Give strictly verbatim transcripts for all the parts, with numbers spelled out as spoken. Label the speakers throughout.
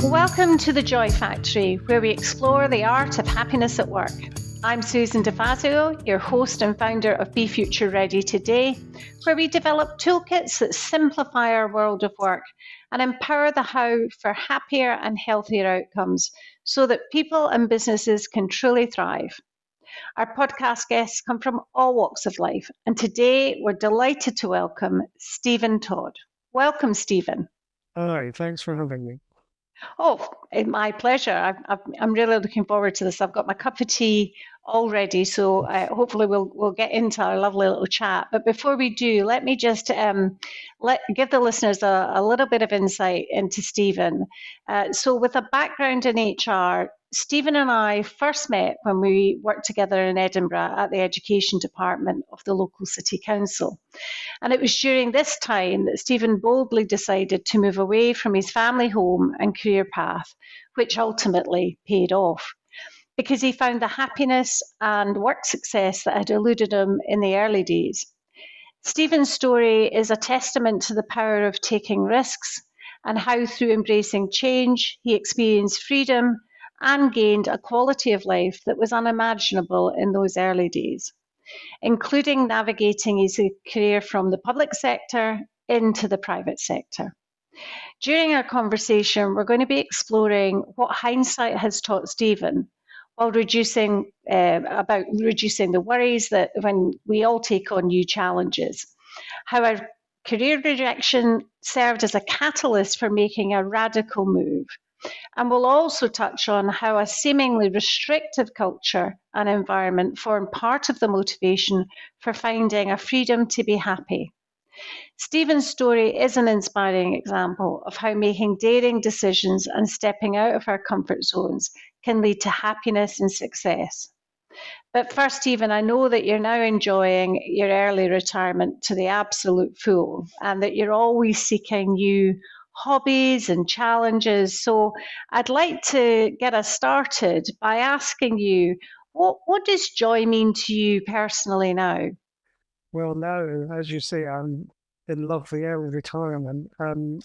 Speaker 1: Welcome to the Joy Factory, where we explore the art of happiness at work. I'm Susan DeFazio, your host and founder of Be Future Ready Today, where we develop toolkits that simplify our world of work and empower the how for happier and healthier outcomes so that people and businesses can truly thrive. Our podcast guests come from all walks of life, and today we're delighted to welcome Stephen Todd. Welcome, Stephen.
Speaker 2: Hi, thanks for having me.
Speaker 1: Oh, my pleasure. I've, I've, I'm really looking forward to this. I've got my cup of tea all ready, so uh, hopefully we'll we'll get into our lovely little chat. But before we do, let me just um, let give the listeners a, a little bit of insight into Stephen. Uh, so, with a background in H R, Stephen and I first met when we worked together in Edinburgh at the Education Department of the local city council. And it was during this time that Stephen boldly decided to move away from his family home and career path, which ultimately paid off, because he found the happiness and work success that had eluded him in the early days. Stephen's story is a testament to the power of taking risks and how, through embracing change, he experienced freedom and gained a quality of life that was unimaginable in those early days, including navigating his career from the public sector into the private sector. During our conversation, we're going to be exploring what hindsight has taught Stephen while reducing uh, about reducing the worries that when we all take on new challenges, how our career rejection served as a catalyst for making a radical move. And we'll also touch on how a seemingly restrictive culture and environment form part of the motivation for finding a freedom to be happy. Stephen's story is an inspiring example of how making daring decisions and stepping out of our comfort zones can lead to happiness and success. But first, Stephen, I know that you're now enjoying your early retirement to the absolute full and that you're always seeking new hobbies and challenges. So I'd like to get us started by asking you, what, what does joy mean to you personally now?
Speaker 2: Well, now, as you say, I'm in lovely early retirement, um,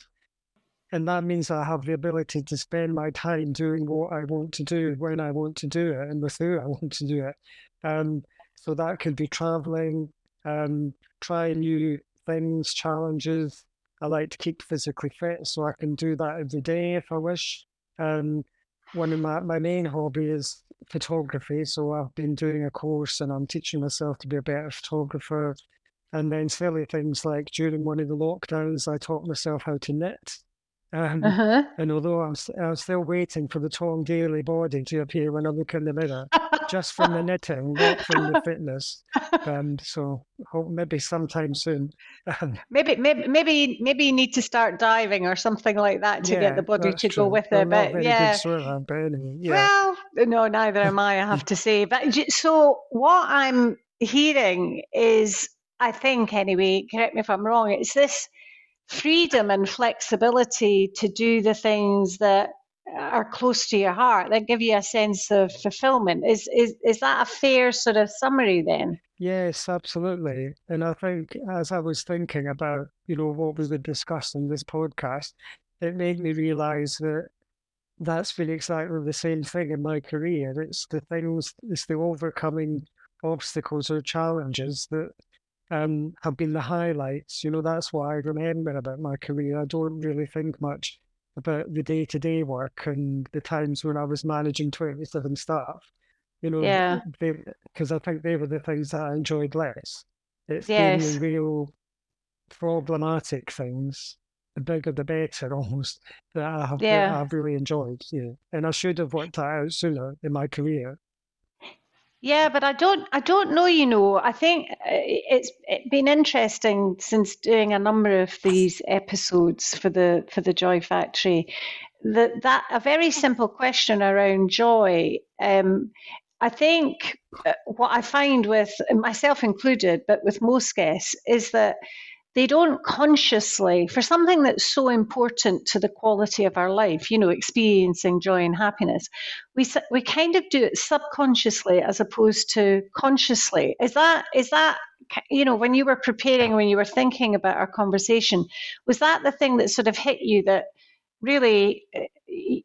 Speaker 2: and that means I have the ability to spend my time doing what I want to do, when I want to do it, and with who I want to do it. Um, so that could be traveling, um, trying new things, challenges. I like to keep physically fit, so I can do that every day if I wish. Um, one of my, my main hobby is photography, so I've been doing a course and I'm teaching myself to be a better photographer. And then silly things like during one of the lockdowns, I taught myself how to knit. Um,
Speaker 1: Uh-huh.
Speaker 2: and although I'm, I'm still waiting for the Tom Daly body to appear when I look in the mirror, just from the knitting, not from the fitness. Um, so hope maybe sometime soon.
Speaker 1: maybe, maybe, maybe, maybe you need to start diving or something like that to get
Speaker 2: Yeah,
Speaker 1: the body
Speaker 2: that's
Speaker 1: to go
Speaker 2: true.
Speaker 1: with
Speaker 2: I'm
Speaker 1: it.
Speaker 2: not a
Speaker 1: But
Speaker 2: very good
Speaker 1: yeah,
Speaker 2: swimmer, but anyway, yeah.
Speaker 1: well, no, neither am I, I have to say. But so what I'm hearing is, I think anyway, correct me if I'm wrong, it's this freedom and flexibility to do the things that are close to your heart that give you a sense of fulfillment. Is is is that a fair sort of summary then?
Speaker 2: Yes, absolutely. And I think as I was thinking about, you know, what we would discuss in this podcast, it made me realize that that's been exactly the same thing in my career. It's the things, it's the overcoming obstacles or challenges that um, have been the highlights. You know, that's what I remember about my career. I don't really think much about the day-to-day work and the times when I was managing twenty-seven staff. You know,
Speaker 1: Yeah.
Speaker 2: because I think they were the things that I enjoyed less. It's been the
Speaker 1: Yes.
Speaker 2: real problematic things, the bigger the better almost, that I have that
Speaker 1: Yeah.
Speaker 2: I've really enjoyed. Yeah. And I should have worked that out sooner in my career.
Speaker 1: Yeah, but I don't I don't know, you know. I think uh, it's it's been interesting since doing a number of these episodes for the for the Joy Factory that that a very simple question around joy. Um, I think uh, what I find with myself included, but with most guests, is that they don't consciously, for something that's so important to the quality of our life, you know, experiencing joy and happiness, we we kind of do it subconsciously as opposed to consciously. Is that is that you know, when you were preparing, when you were thinking about our conversation, was that the thing that sort of hit you that really,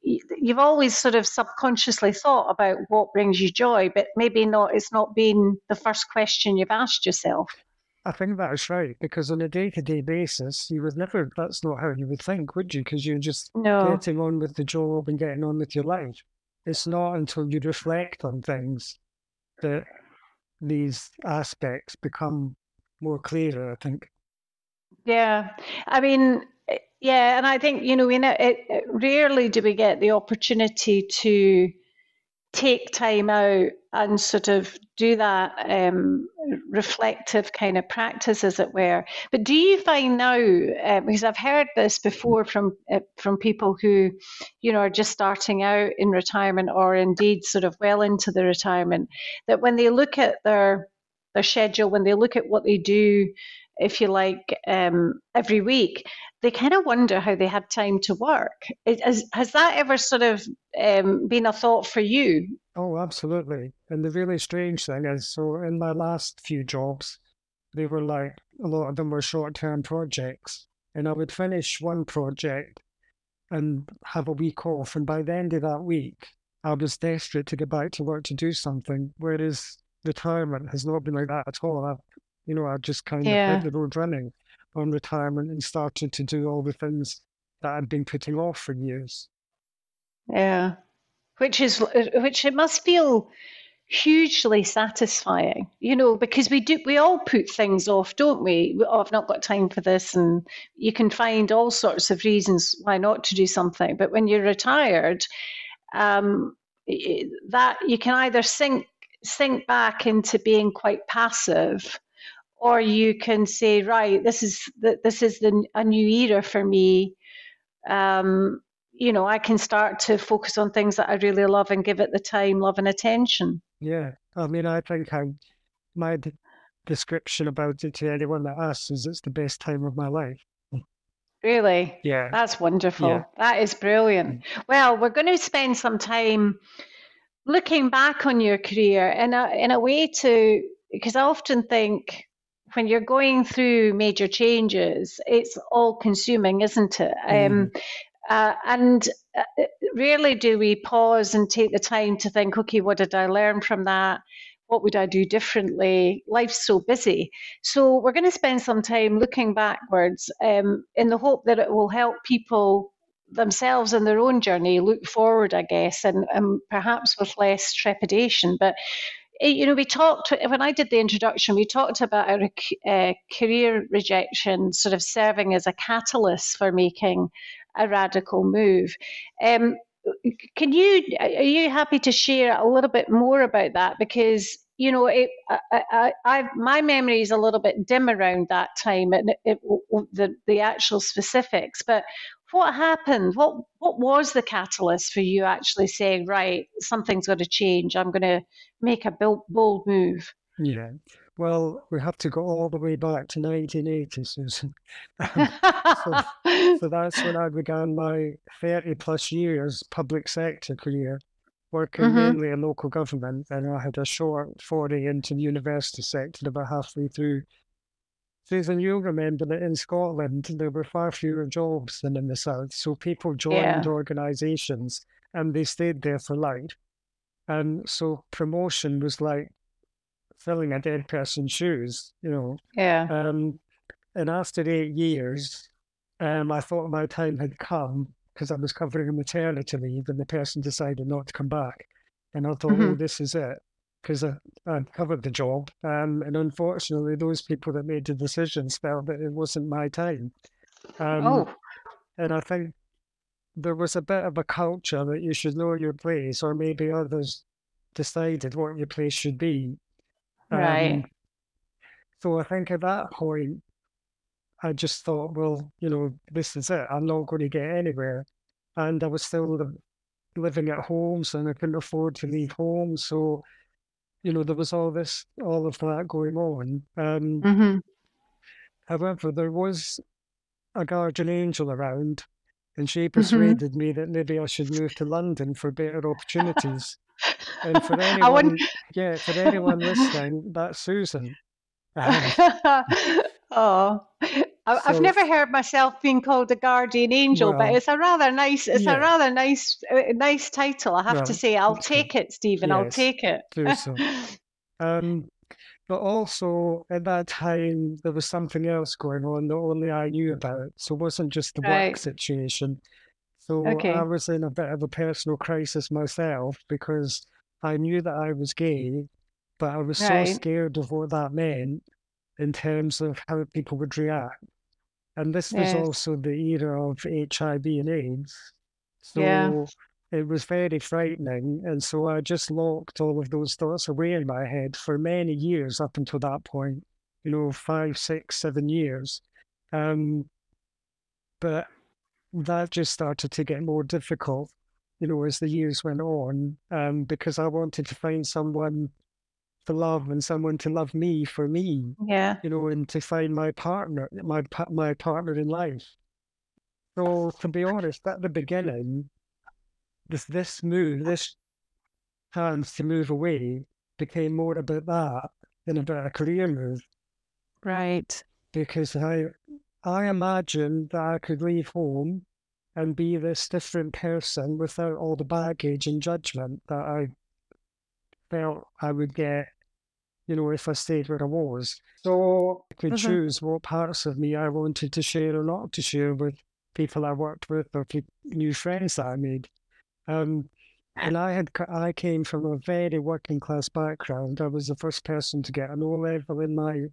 Speaker 1: you've always sort of subconsciously thought about what brings you joy, but maybe not. It's not been the first question you've asked yourself.
Speaker 2: I think that's right, because on a day-to-day basis, you would never, that's not how you would think, would you? Because you're just
Speaker 1: No.
Speaker 2: getting on with the job and getting on with your life. It's not until you reflect on things that these aspects become more clear, I think.
Speaker 1: Yeah. I mean, yeah, and I think, you know, we know, it, it, rarely do we get the opportunity to take time out and sort of do that um, reflective kind of practice, as it were. But do you find now, uh, because I've heard this before from uh, from people who, you know, are just starting out in retirement, or indeed sort of well into the retirement, that when they look at their their schedule, when they look at what they do, if you like, um, every week, they kind of wonder how they had time to work. It, has, has that ever sort of um, been a thought for you?
Speaker 2: Oh, absolutely. And the really strange thing is, so in my last few jobs, they were like, a lot of them were short-term projects. And I would finish one project and have a week off. And by the end of that week, I was desperate to get back to work to do something. Whereas retirement has not been like that at all. I, you know, I just kind of hit
Speaker 1: Yeah,
Speaker 2: the road running on retirement and started to do all the things that I'd been putting off for years.
Speaker 1: yeah. Which is which it must feel hugely satisfying, you know, because we do we all put things off, don't we? Oh, I've not got time for this, and you can find all sorts of reasons why not to do something. But when you're retired, um, that you can either sink sink back into being quite passive, or you can say, right, this is the, this is the a new era for me. Um, you know, I can start to focus on things that I really love and give it the time, love, and attention.
Speaker 2: Yeah. I mean, I think I, my d- description about it to anyone that asks is it's the best time of my life.
Speaker 1: Really,
Speaker 2: Yeah.
Speaker 1: that's
Speaker 2: Yeah.
Speaker 1: wonderful. That is brilliant.
Speaker 2: Mm.
Speaker 1: Well, we're going to spend some time looking back on your career in a in a way to, because I often think when you're going through major changes, it's all consuming, isn't it? Um,
Speaker 2: Mm.
Speaker 1: uh, and uh, rarely do we pause and take the time to think, okay, what did I learn from that? What would I do differently? Life's so busy. So we're going to spend some time looking backwards um, in the hope that it will help people themselves in their own journey look forward, I guess, and, and perhaps with less trepidation. But eh, you know, we talked when I did the introduction. We talked about our uh, career rejection sort of serving as a catalyst for making a radical move. Um, can you are you happy to share a little bit more about that? Because you know, it, I, I, I, my memory is a little bit dim around that time, and it, it, the the actual specifics. But what happened? What what was the catalyst for you actually saying, right, something's got to change? I'm going to make a bold, bold move.
Speaker 2: Yeah. Well, we have to go all the way back to nineteen eighty, Susan. Um, so, so that's when I began my thirty plus years public sector career, working
Speaker 1: hmm
Speaker 2: mainly in local government. And I had a short foray into the university sector about halfway through. Susan, you'll remember that in Scotland, there were far fewer jobs than in the South. So people joined
Speaker 1: Yeah,
Speaker 2: organisations and they stayed there for life. And so promotion was like filling a dead person's shoes, you know.
Speaker 1: yeah.
Speaker 2: Um, and after eight years, um, I thought my time had come because I was covering a maternity leave and the person decided not to come back. And I thought,
Speaker 1: hmm
Speaker 2: oh, this is it, because I, I'd covered the job. Um, and unfortunately, those people that made the decisions felt that it wasn't my time. Um,
Speaker 1: Oh,
Speaker 2: and I think there was a bit of a culture that you should know your place, or maybe others decided what your place should be. Um,
Speaker 1: right.
Speaker 2: so I think at that point, I just thought, well, you know, this is it. I'm not going to get anywhere. And I was still li- living at home, so I couldn't afford to leave home. So, you know, there was all this, all of that going on. Um,
Speaker 1: hmm
Speaker 2: however, there was a guardian angel around, and she
Speaker 1: hmm
Speaker 2: persuaded me that maybe I should move to London for better opportunities. And for
Speaker 1: I want.
Speaker 2: anyone, yeah, for anyone listening, that's Susan. Um,
Speaker 1: Oh, I, I've
Speaker 2: So,
Speaker 1: never heard myself being called a guardian angel, but
Speaker 2: well,
Speaker 1: it's a rather nice, it's a
Speaker 2: yeah,
Speaker 1: rather nice, uh, nice title. I have to
Speaker 2: well,
Speaker 1: say, I'll
Speaker 2: that's good.
Speaker 1: take it, Stephen. I'll
Speaker 2: Yes,
Speaker 1: take it.
Speaker 2: do so. Um, but also at that time there was something else going on that only I knew about. So it wasn't just the work
Speaker 1: Right.
Speaker 2: situation. So I
Speaker 1: Okay.
Speaker 2: was in a bit of a personal crisis myself because I knew that I was gay, but I was so
Speaker 1: Right.
Speaker 2: scared of what that meant in terms of how people would react. And this was
Speaker 1: Yes.
Speaker 2: also the era of H I V and AIDS.
Speaker 1: Yeah.
Speaker 2: So it was very frightening. And so I just locked all of those thoughts away in my head for many years up until that point, you know, five, six, seven years. Um, but that just started to get more difficult, you know, as the years went on, um, because I wanted to find someone to love and someone to love me for me,
Speaker 1: Yeah.
Speaker 2: you know, and to find my partner, my pa- my partner in life. So to be honest, at the beginning, this this move, this chance to move away became more about that than about a career move
Speaker 3: Right.
Speaker 2: because I I imagined that I could leave home and be this different person without all the baggage and judgment that I felt I would get, you know, if I stayed where I was. So I could
Speaker 3: Mhm.
Speaker 2: choose what parts of me I wanted to share or not to share with people I worked with or pe- new friends that I made. Um, and I had c- I came from a very working class background. I was the first person to get an O level in my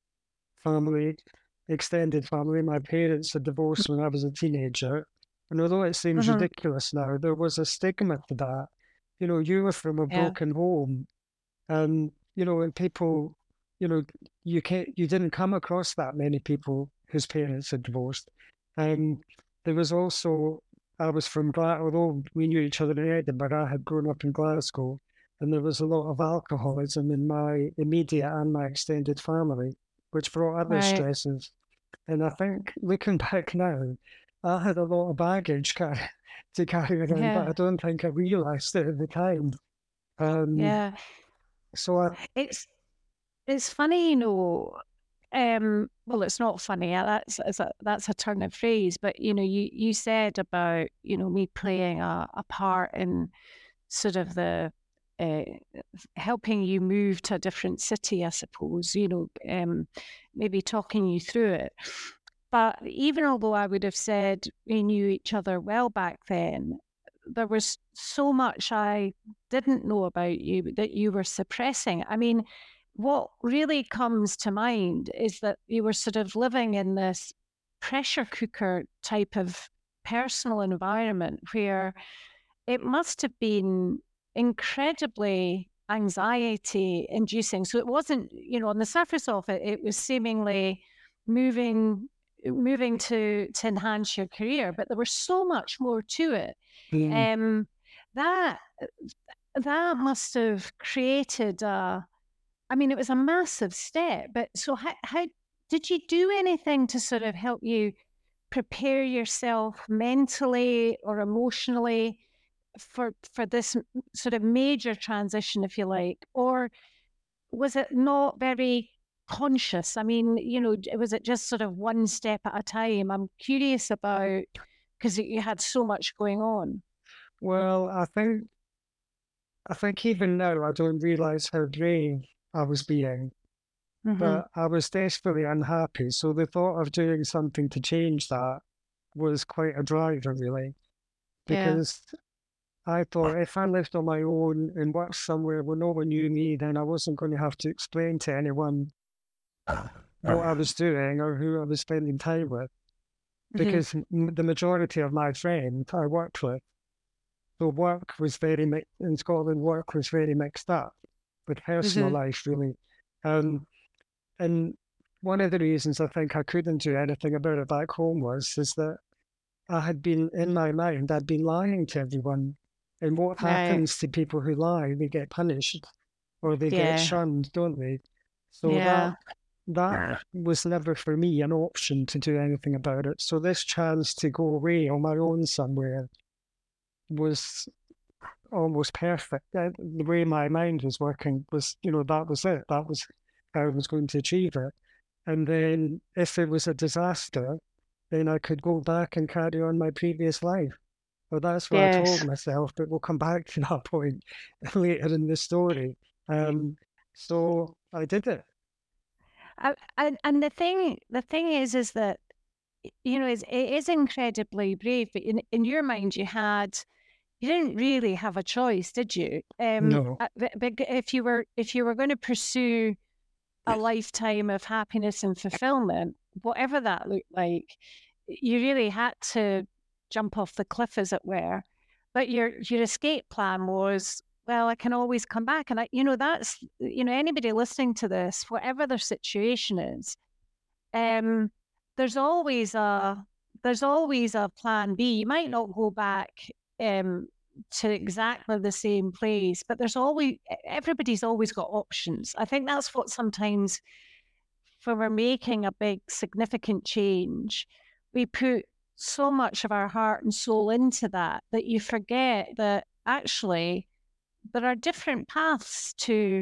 Speaker 2: family, extended family. My parents had divorced when I was a teenager. And although it seems
Speaker 3: Mhm.
Speaker 2: ridiculous now, there was a stigma to that. You know, you were from a
Speaker 3: Yeah.
Speaker 2: broken home, and you know, and people, you know, you can't, you didn't come across that many people whose parents had divorced. And there was also, I was from Glasgow, although we knew each other in Edinburgh, I had grown up in Glasgow, and there was a lot of alcoholism in my immediate and my extended family, which brought other
Speaker 3: Right.
Speaker 2: stresses. And I think looking back now, I had a lot of baggage car- to carry around, but
Speaker 3: Yeah.
Speaker 2: I don't think I realised it at the time. Um,
Speaker 3: Yeah.
Speaker 2: so I,
Speaker 3: It's it's funny, you know. Um, well, it's not funny. uh, That's that's a, that's a turn of phrase. But you know, you you said about you know me playing a, a part in sort of the uh, helping you move to a different city, I suppose. You know, um, maybe talking you through it. But even although I would have said we knew each other well back then, there was so much I didn't know about you that you were suppressing. I mean, what really comes to mind is that you were sort of living in this pressure cooker type of personal environment where it must have been incredibly anxiety inducing. So it wasn't, you know, on the surface of it, it was seemingly moving moving to to enhance your career, but there was so much more to it.
Speaker 2: mm,
Speaker 3: Um, that that must have created a, I mean, it was a massive step. But so how, how did you do anything to sort of help you prepare yourself mentally or emotionally for for this m- sort of major transition, if you like, or was it not very conscious? I mean, you know, d- was it just sort of one step at a time? I'm curious about because you had so much going on.
Speaker 2: well, I think I think even now I don't realise how brave I was being,
Speaker 3: Hmm.
Speaker 2: but I was desperately unhappy. So the thought of doing something to change that was quite a driver, really,
Speaker 3: Yeah.
Speaker 2: because I thought if I lived on my own and worked somewhere where no one knew me, then I wasn't going to have to explain to anyone what I was doing or who I was spending time with,
Speaker 3: Hmm.
Speaker 2: because m- the majority of my friends I worked with, so work was very mi- in Scotland. Work was very mixed up with personal
Speaker 3: Hmm.
Speaker 2: life, really. Um, and one of the reasons I think I couldn't do anything about it back home was is that I had been in my mind, I'd been lying to everyone. And what
Speaker 3: Right.
Speaker 2: happens to people who lie? They get punished or they get
Speaker 3: Yeah.
Speaker 2: shunned, don't they? So that
Speaker 3: Yeah.
Speaker 2: that was never for me an option to do anything about it. So this chance to go away on my own somewhere was almost perfect. Uh, The way my mind was working was, you know, that was it. That was how I was going to achieve it. And then if it was a disaster, then I could go back and carry on my previous life. Well, that's what I told
Speaker 1: Yes.
Speaker 2: myself, but we'll come back to that point later in the story. Um, so I did it.
Speaker 3: I, and and the thing the thing is is that y- you know it's, it is incredibly brave. But in in your mind, you had you didn't really have a choice, did you? Um,
Speaker 2: No,
Speaker 3: uh, but but if you were if you were going to pursue a lifetime of happiness and fulfillment, whatever that looked like, you really had to jump off the cliff, as it were. But your your escape plan was, well, I can always come back. And I, you know, that's you know, anybody listening to this, whatever their situation is, um, there's always a there's always a plan B. You might not go back um to exactly the same place, but there's always everybody's always got options. I think that's what sometimes when we're making a big significant change, we put so much of our heart and soul into that that you forget that actually there are different paths to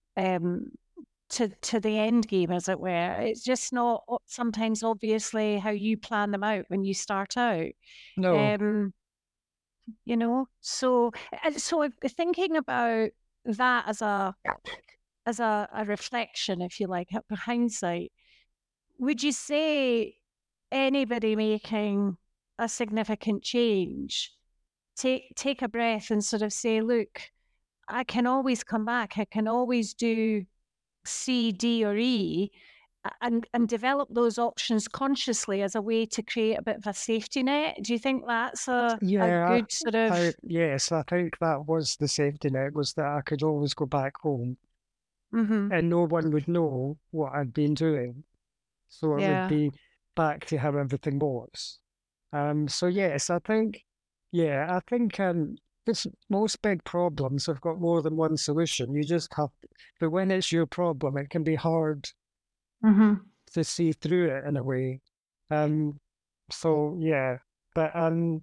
Speaker 3: um to to the end game, as it were. It's just not o- sometimes obviously how you plan them out when you start out.
Speaker 2: no.
Speaker 3: Um, you know, so uh, so if- thinking about that as a as a, a reflection, if you like, a hindsight, would you say anybody making a significant change take take a breath and sort of say, look, I can always come back. I can always do C, D, or E, a- and and develop those options consciously as a way to create a bit of a safety net. Do you think that's a a
Speaker 2: Yeah,
Speaker 3: good sort
Speaker 2: I, I
Speaker 3: of?
Speaker 2: yes, I think that was the safety net, was that I could always go back home
Speaker 3: Mm-hmm.
Speaker 2: and no one would know what I'd been doing. So it would
Speaker 3: Yeah.
Speaker 2: be back to how everything was. Um, so yes, I think, yeah, I think um, this, most big problems have got more than one solution. You just have, but when it's your problem, it can be hard
Speaker 1: Mm-hmm.
Speaker 2: to see through it in a way. Um, so yeah, but um,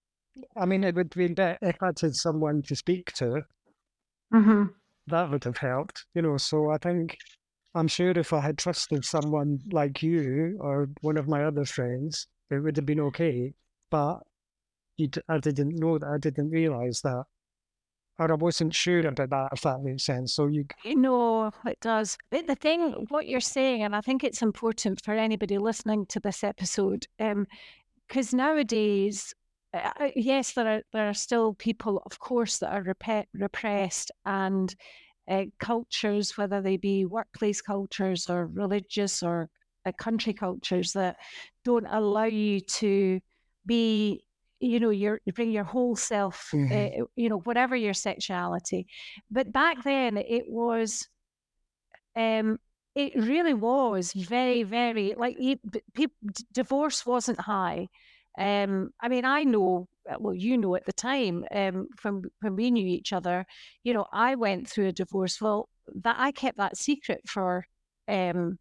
Speaker 2: I mean, it would be better if I had someone to speak to.
Speaker 1: Mm-hmm.
Speaker 2: That would have helped, you know. So I think I'm sure if I had trusted someone like you or one of my other friends, it would have been okay. But you d- I didn't know that. I didn't realize that, or I wasn't sure about that. If that makes sense. So you,
Speaker 3: You know, it does. But the thing, what you're saying, and I think it's important for anybody listening to this episode, um, because nowadays, uh, uh, yes, there are there are still people, of course, that are repe- repressed, and uh, cultures, whether they be workplace cultures or religious or uh, country cultures, that don't allow you to be, you know, your you bring your whole self, uh,
Speaker 2: Mhm.
Speaker 3: you know, whatever your sexuality. But back then, it was um, it really was very, very like you, people. Divorce wasn't high. Um, I mean, I know. uh, Well, you know, at the time, um, from when we knew each other, you know, I went through a divorce. Well, that I kept that secret for um,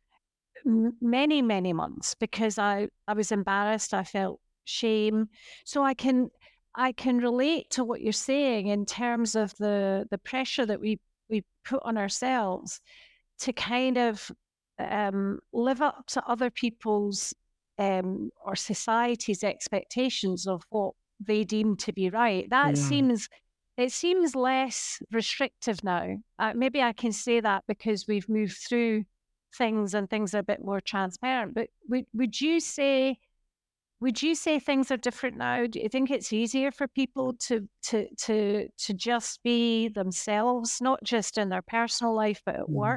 Speaker 3: m- many, many months because I I was embarrassed. I felt shame. So I can I can relate to what you're saying in terms of the the pressure that we we put on ourselves to kind of um, live up to other people's um, or society's expectations of what they deem to be right. That
Speaker 2: Yeah.
Speaker 3: seems it seems less restrictive now. Uh, maybe I can say that because we've moved through things and things are a bit more transparent. But would would you say would you say things are different now? Do you think it's easier for people to to to to just be themselves, not just in their personal life but at
Speaker 2: Mhm.
Speaker 3: work?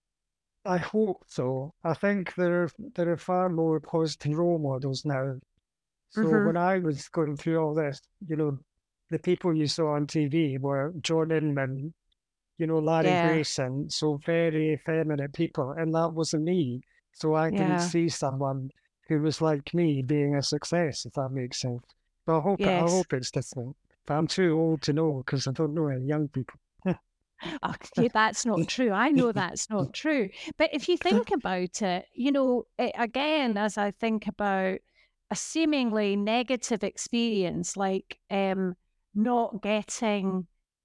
Speaker 2: I hope so. I think there are there are far more positive role models now. So
Speaker 3: Mm-hmm.
Speaker 2: when I was going through all this, you know, the people you saw on T V were John Inman, you know, Larry
Speaker 3: Yeah,
Speaker 2: Grayson, so very effeminate people, and that wasn't me. So I didn't
Speaker 3: yeah,
Speaker 2: see someone who was like me being a success, if that makes sense. But I hope I
Speaker 3: yes.
Speaker 2: hope it's different. But I'm too old to know because I don't know any young people.
Speaker 3: Oh, yeah, that's not true. I know that's not true. But if you think about it, you know, a- again, as I think about a seemingly negative experience like um, not getting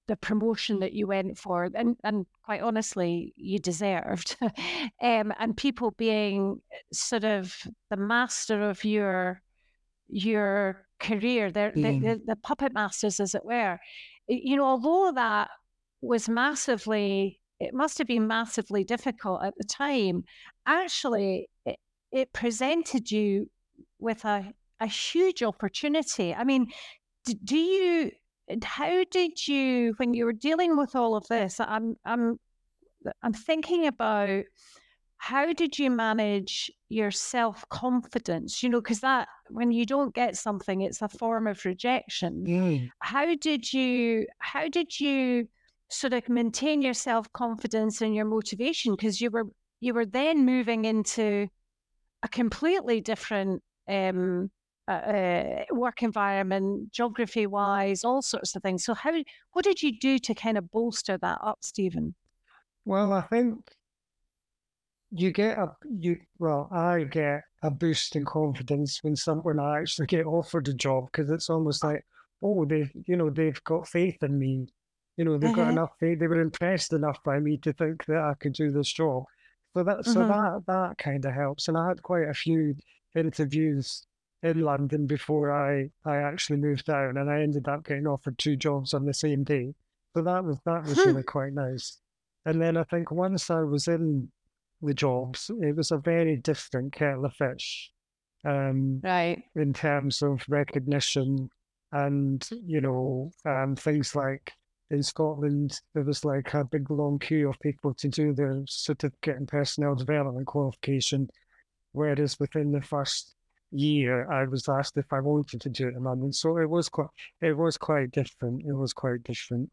Speaker 3: the promotion that you went for, and, and quite honestly, you deserved. um, and people being sort of the master of your your career, they're, the,
Speaker 2: Mm.
Speaker 3: the, the puppet masters, as it were. You know, although that was massively, it must have been massively difficult at the time, actually, it, it presented you with a, a huge opportunity. I mean, do, do you, how did you, when you were dealing with all of this, I'm, I'm, I'm thinking about how did you manage your self-confidence? You know, because that, when you don't get something, it's a form of rejection.
Speaker 2: Mm.
Speaker 3: How did you, how did you sort of maintain your self-confidence and your motivation? Because you were, you were then moving into a completely different um, uh, uh, work environment, geography-wise, all sorts of things. So how, what did you do to kind of bolster that up, Stephen?
Speaker 2: Well, I think you get a you well, I get a boost in confidence when some when I actually get offered a job, because it's almost like, oh, they you know they've got faith in me, you know they've got
Speaker 3: Uh-huh.
Speaker 2: enough faith. They were impressed enough by me to think that I could do this job. So that so
Speaker 3: Mhm.
Speaker 2: that that kind of helps. And I had quite a few interviews in London before I I actually moved down, and I ended up getting offered two jobs on the same day. So that was that was
Speaker 3: Hmm.
Speaker 2: really quite nice. And then I think once I was in the jobs, it was a very different kettle of fish, um,
Speaker 3: Right.
Speaker 2: in terms of recognition and, you know, um, things like in Scotland, there was like a big long queue of people to do their certificate in personnel development qualification, whereas within the first year, I was asked if I wanted to do it in London. So it was quite, it was quite different. It was quite different.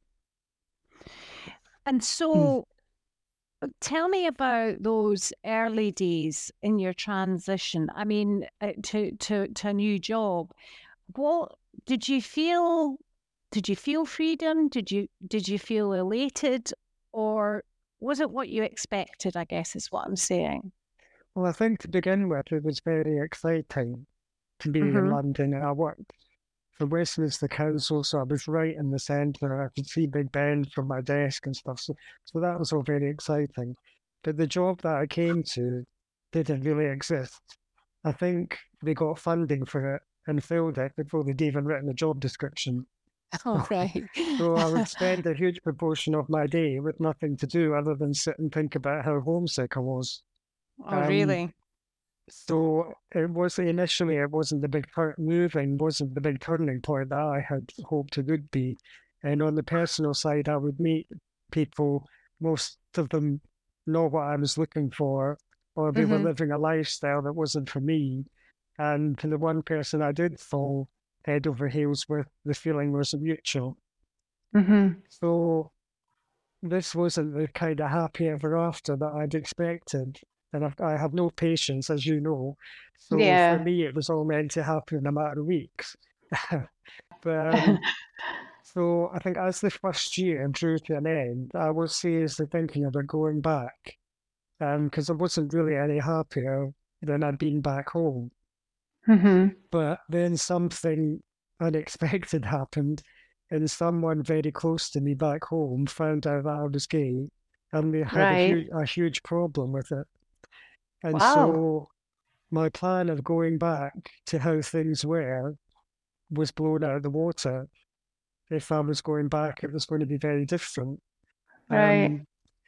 Speaker 3: And
Speaker 2: Mm.
Speaker 3: so tell me about those early days in your transition. I mean, uh, to to to a new job. What did you feel? Did you feel freedom? Did you did you feel elated, or was it what you expected? I guess is what I'm saying.
Speaker 2: Well, I think to begin with, it was very exciting to be in
Speaker 3: Mm-hmm.
Speaker 2: London, and I worked for Westminster Council, so I was right in the centre. I could see Big Ben from my desk and stuff, so so that was all very exciting. But the job that I came to didn't really exist. I think they got funding for it and filled it before they'd even written the job description.
Speaker 3: Oh, right.
Speaker 2: So I would spend a huge proportion of my day with nothing to do other than sit and think about how homesick I was.
Speaker 3: Oh,
Speaker 2: Um,
Speaker 3: really?
Speaker 2: so it was initially, it wasn't the big tur- moving, wasn't the big turning point that I had hoped it would be. And on the personal side, I would meet people, most of them know what I was looking for, or they were
Speaker 3: Mm-hmm.
Speaker 2: living a lifestyle that wasn't for me. And the one person I did fall head over heels with, the feeling was mutual.
Speaker 1: Mm-hmm.
Speaker 2: So this wasn't the kind of happy ever after that I'd expected. And I've, I have no patience, as you know. So for
Speaker 1: Yeah.
Speaker 2: me, it was all meant to happen in a matter of weeks. But um, so I think as the first year drew to an end, I was seriously thinking about going back, because I wasn't really any happier than I'd been back home.
Speaker 1: Mm-hmm.
Speaker 2: But then something unexpected happened, and someone very close to me back home found out that I was gay, and they had a
Speaker 1: Right.
Speaker 2: huge a huge problem with it. And
Speaker 1: Wow.
Speaker 2: so my plan of going back to how things were was blown out of the water. If I was going back, it was going to be very different.
Speaker 1: Right.
Speaker 2: Um,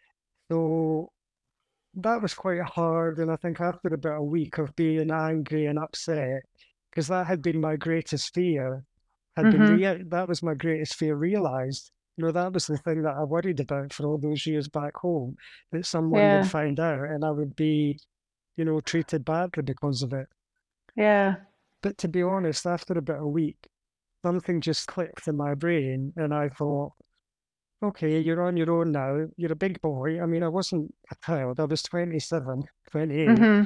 Speaker 2: so that was quite hard, and I think after about a week of being angry and upset, because that had been my greatest fear, had been
Speaker 1: Mm-hmm.
Speaker 2: real that was my greatest fear realized. You know, that was the thing that I worried about for all those years back home, that someone would
Speaker 1: Yeah.
Speaker 2: find out and I would be, you know, treated badly because of it.
Speaker 1: Yeah.
Speaker 2: But to be honest, after about a week, something just clicked in my brain and I thought, okay, you're on your own now. You're a big boy. I mean, I wasn't a child. I was twenty-seven, twenty-eight.
Speaker 1: Mm-hmm.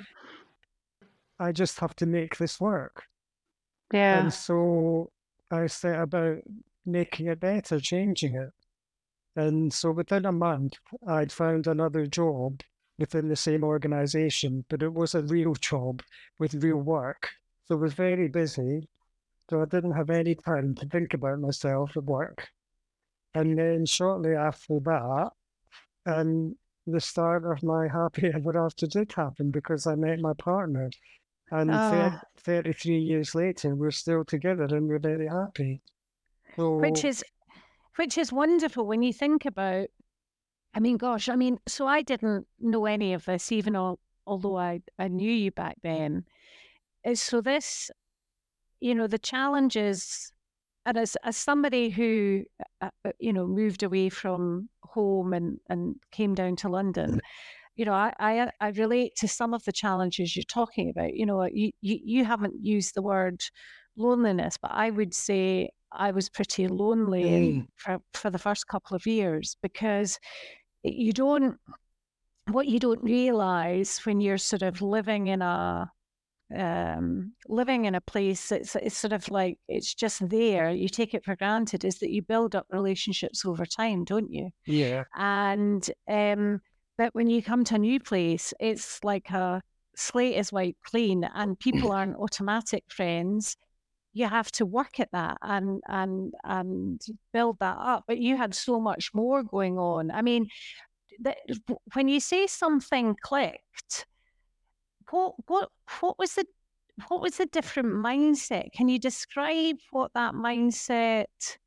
Speaker 2: I just have to make this work. And
Speaker 1: Yeah.
Speaker 2: so I set about making it better, changing it. And so within a month, I'd found another job within the same organization, but it was a real job with real work. So I was very busy. So I didn't have any time to think about myself at work. And then shortly after that, um, the start of my happy ever after did happen because I met my partner. And
Speaker 1: Oh,
Speaker 2: thir- thirty-three years later, we're still together and we're very happy.
Speaker 3: which
Speaker 2: So,
Speaker 3: is which is wonderful when you think about. I mean, gosh, I mean, so I didn't know any of this, even al- although I I knew you back then. Uh, So this, you know, the challenges, and as as somebody who, uh, uh, you know, moved away from home and and came down to London, you know, I, I I relate to some of the challenges you're talking about. You know, you, you you haven't used the word loneliness, but I would say I was pretty lonely in
Speaker 2: mm,
Speaker 3: for, for the first couple of years because you don't what you don't realize when you're sort of living in a um, living in a place it's it's sort of like it's just there. You take it for granted is that you build up relationships over time, don't you?
Speaker 2: yeah,
Speaker 3: And um, but when you come to a new place, it's like a slate is wiped clean, and people aren't automatic friends. You have to work at that and and and build that up. But you had so much more going on. I mean, the, when you say something clicked, what what what was the what was the different mindset? Can you describe what that mindset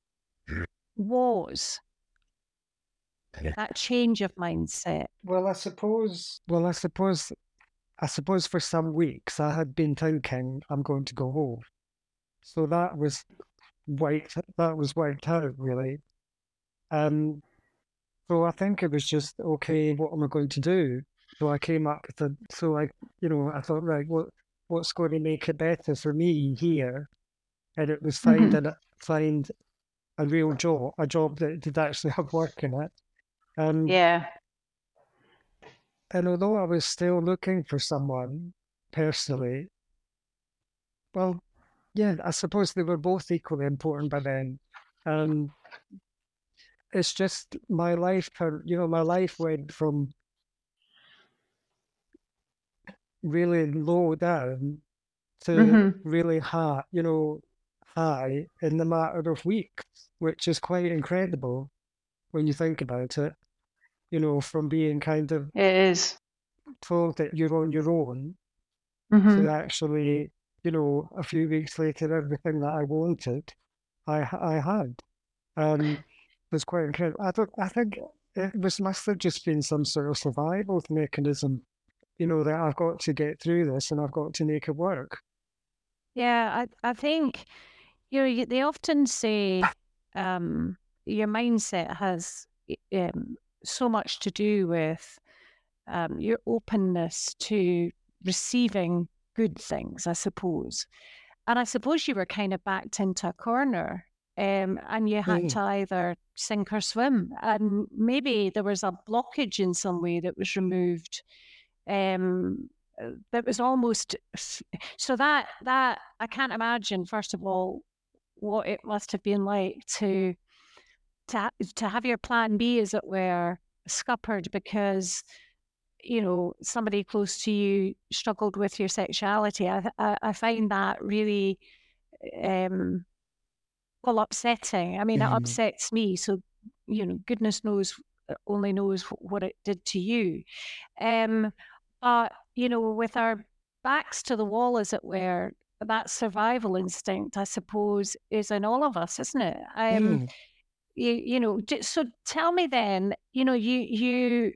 Speaker 3: was? That change of mindset.
Speaker 2: well, I suppose, well, I suppose, I suppose for some weeks I had been thinking I'm going to go home. So that was wiped, that was wiped out really. Um, so I think it was just, okay, what am I going to do? So I came up with a, so I, you know, I thought, right, what, what's going to make it better for me here? And it was find
Speaker 1: mhm.
Speaker 2: a, find a real job, a job that did actually have work in it. Um,
Speaker 1: Yeah.
Speaker 2: and although I was still looking for someone personally, well, yeah, I suppose they were both equally important by then. Um, it's just my life, kind- you know, my life went from really low down to
Speaker 1: Mhm.
Speaker 2: really high, you know, high in the matter of weeks, which is quite incredible when you think about it. You know, from being kind of
Speaker 1: It is.
Speaker 2: told that you're on your own to
Speaker 1: Mhm.
Speaker 2: actually, you know, a few weeks later, everything that I wanted, I h- I had. Um, it was quite incredible. I don't, I think it was must have just been some sort of survival mechanism, you know, that I've got to get through this and I've got to make it work.
Speaker 3: Yeah, I I think you know you, they often say um, your mindset has um, so much to do with um, your openness to receiving good things, I suppose. And I suppose you were kind of backed into a corner, um, and you had
Speaker 2: Mm,
Speaker 3: to either sink or swim. And maybe there was a blockage in some way that was removed. Um, uh, that was almost so that that I can't imagine. First of all, what it must have been like to to ha- to have your plan B, as it were, scuppered because you know somebody close to you struggled with your sexuality. I I, I find that really um, well upsetting. I mean, it
Speaker 2: mm,
Speaker 3: upsets me. So you know, goodness knows, uh, only knows what it did to you. Um, but you know, with our backs to the wall, as it were, that survival instinct, I suppose, is in all of us, isn't it? Um,
Speaker 2: mm.
Speaker 3: you, you know, j- so tell me then, you know, you you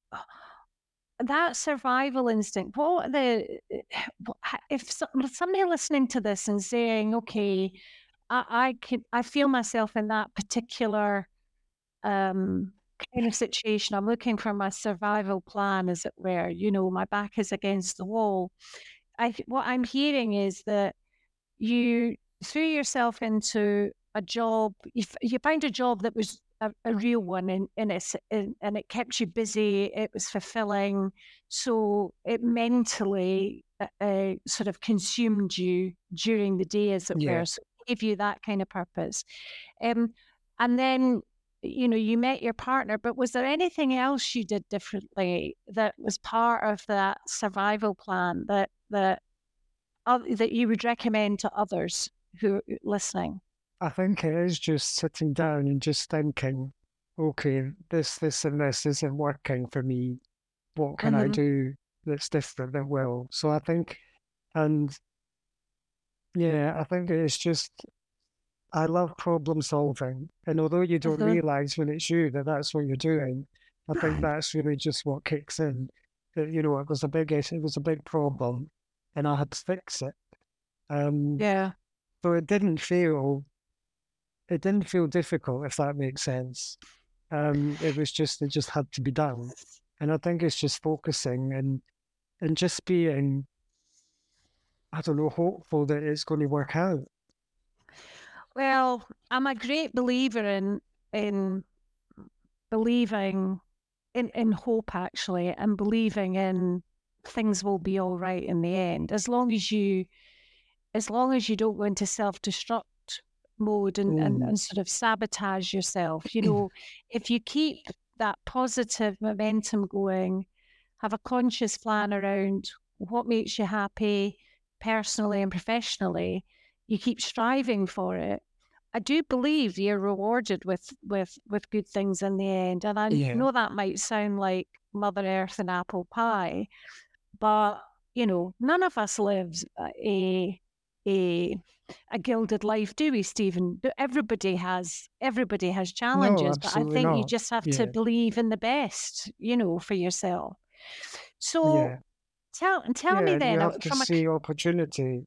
Speaker 3: that survival instinct. What are the if some- somebody listening to this and saying, okay, I, I can I feel myself in that particular um, kind of situation. I'm looking for my survival plan, as it were. You know, my back is against the wall. I what I'm hearing is that you threw yourself into a job. You, f- you found a job that was a, a real one, and and, it's, and and it kept you busy. It was fulfilling, so it mentally uh, uh, sort of consumed you during the day, as it
Speaker 2: Yeah.
Speaker 3: were. So it gave you that kind of purpose. Um, and then you know you met your partner. But was there anything else you did differently that was part of that survival plan that that oth- that you would recommend to others who are listening?
Speaker 2: I think it is just sitting down and just thinking, okay, this, this, and this isn't working for me. What can I
Speaker 3: Mm-hmm.
Speaker 2: do that's different that will? So I think, and yeah, I think it's just, I love problem solving. And although you don't
Speaker 3: Mm-hmm.
Speaker 2: realize when it's you that that's what you're doing, I think that's really just what kicks in. That, you know, it was a big issue, it was a big problem, and I had to fix it. Um,
Speaker 3: Yeah.
Speaker 2: so it didn't feel, it didn't feel difficult, if that makes sense. Um, it was just, it just had to be done. And I think it's just focusing and and just being, I don't know, hopeful that it's going to work out.
Speaker 3: Well, I'm a great believer in in believing in, in hope actually, and believing in things will be all right in the end. As long as you as long as you don't go into self-destruct mode and, and,
Speaker 2: Mm.
Speaker 3: and sort of sabotage yourself. You know, if you keep that positive momentum going, have a conscious plan around what makes you happy personally and professionally, you keep striving for it. I do believe you're rewarded with with with good things in the end. And I
Speaker 2: Yeah.
Speaker 3: know that might sound like Mother Earth and apple pie, but you know, none of us lives a a a gilded life, do we, Stephen? Everybody has everybody has
Speaker 2: No,
Speaker 3: challenges, but I
Speaker 2: absolutely
Speaker 3: think you
Speaker 2: not.
Speaker 3: just have to
Speaker 2: Yeah.
Speaker 3: believe in the best, you know, for yourself. So
Speaker 2: Yeah.
Speaker 3: tell tell
Speaker 2: Yeah.
Speaker 3: me
Speaker 2: And you
Speaker 3: then, uh,
Speaker 2: have to
Speaker 3: from a c-
Speaker 2: see opportunity.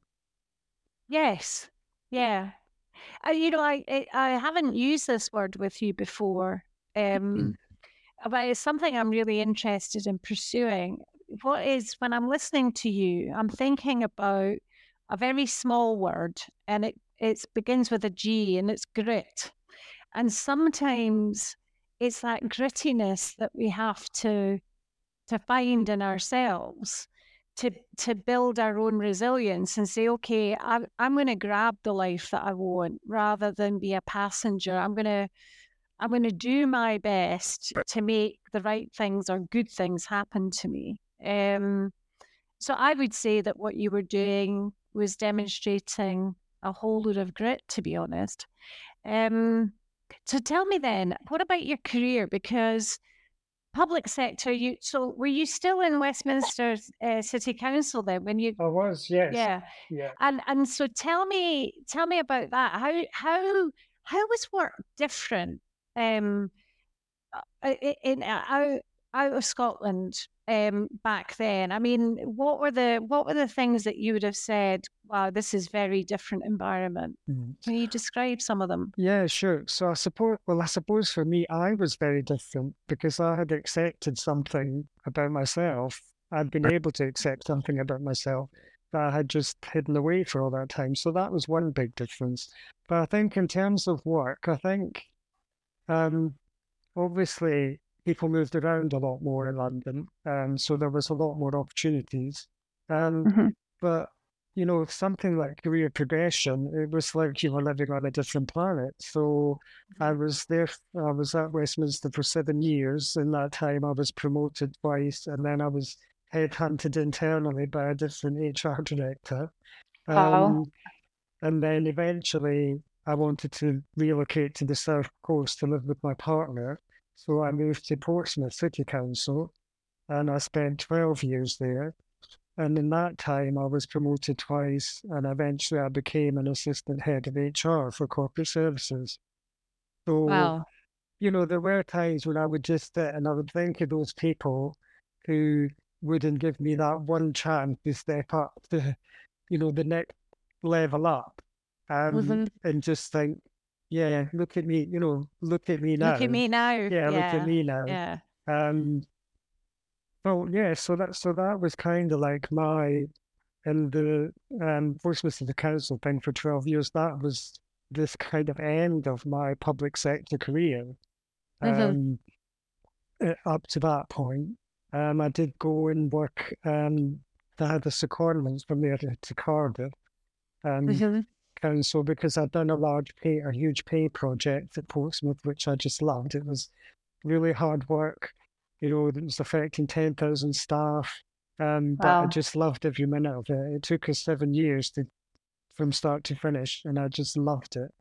Speaker 3: yes, yeah, uh, you know, I, I I haven't used this word with you before, um, but it's something I'm really interested in pursuing. What is when I'm listening to you, I'm thinking about a very small word, and it it begins with a G, and it's grit. And sometimes it's that grittiness that we have to to find in ourselves to to build our own resilience and say, okay, I, I'm going to grab the life that I want rather than be a passenger. I'm going to I'm going to do my best to make the right things or good things happen to me. Um, so I would say that what you were doing was demonstrating a whole lot of grit, to be honest. Um, so tell me then, what about your career? Because public sector, you so were you still in Westminster uh, City Council then when you?
Speaker 2: I was, yes.
Speaker 3: Yeah,
Speaker 2: Yeah.
Speaker 3: and and so tell me tell me about that. How how how was work different? Um, uh, i- in uh, out out of Scotland um back then. I mean, what were the what were the things that you would have said, wow, this is very different environment?
Speaker 2: Mm.
Speaker 3: Can you describe some of them?
Speaker 2: Yeah, sure. So I suppose, well, I suppose for me, I was very different because I had accepted something about myself. I'd been able to accept something about myself that I had just hidden away for all that time. So that was one big difference. But I think in terms of work, I think um, obviously people moved around a lot more in London, um, so there was a lot more opportunities. Um,
Speaker 1: Mhm.
Speaker 2: but you know, something like career progression, it was like you were living on a different planet. So I was there, I was at Westminster for seven years. In that time, I was promoted twice, and then I was headhunted internally by a different H R director.
Speaker 1: Wow.
Speaker 2: Um, and then eventually, I wanted to relocate to the South Coast to live with my partner. So I moved to Portsmouth City Council, and I spent twelve years there. And in that time, I was promoted twice, and eventually I became an assistant head of H R for corporate services. So,
Speaker 3: Wow.
Speaker 2: you know, there were times when I would just sit and I would think of those people who wouldn't give me that one chance to step up to, you know, the next level up. Um,
Speaker 3: Hmm.
Speaker 2: and just think, yeah, look at me, you know, look at me
Speaker 3: Look at
Speaker 2: now.
Speaker 3: me now.
Speaker 2: Yeah, look at
Speaker 3: Yeah,
Speaker 2: me now.
Speaker 3: yeah.
Speaker 2: Um, well, yeah, so that so that was kind of like my and the um Portsmouth City Council thing for twelve years. That was this kind of end of my public sector career.
Speaker 3: Hmm.
Speaker 2: Um, uh, up to that point, um, I did go and work. Um, I had a secondment from there to, to Cardiff. Um,
Speaker 3: Hmm.
Speaker 2: Council because I'd done a large pay, a huge pay project at Portsmouth, which I just loved. It was really hard work, you know, it was affecting ten thousand staff, um, but I
Speaker 1: Wow.
Speaker 2: just loved every minute of it. It took us seven years to from start to finish, and I just loved it.